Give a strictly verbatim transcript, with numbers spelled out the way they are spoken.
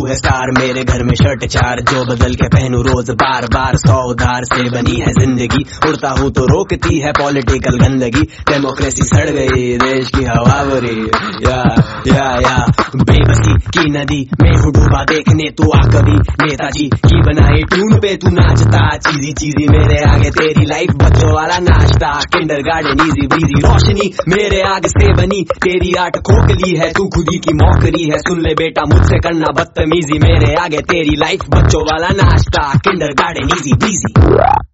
है स्टार, मेरे घर में शर्ट चार जो बदल के पहनू रोज बार बार। सौ उधार से बनी है जिंदगी, उड़ता हूँ तो रोकती है पॉलिटिकल गंदगी। डेमोक्रेसी सड़ गई, देश की हवा भरी, या या या बेबसी की नदी में हूँ डूबा, देखने तू आ कभी नेताजी की बनाई टून पे तू नाचता। चीजी चीजी मेरे आगे तेरी लाइफ बच्चों वाला नाश्ता। किंडरगार्टन इजी ब्रीजी रोशनी मेरे आगे से बनी, तेरी आर्ट खोखली है तू खुदी की मौकरी है। सुन ले बेटा मुझसे करना बदतमीजी, मेरे आगे तेरी लाइफ बच्चों वाला नाश्ता। Kindergarten easy breezy.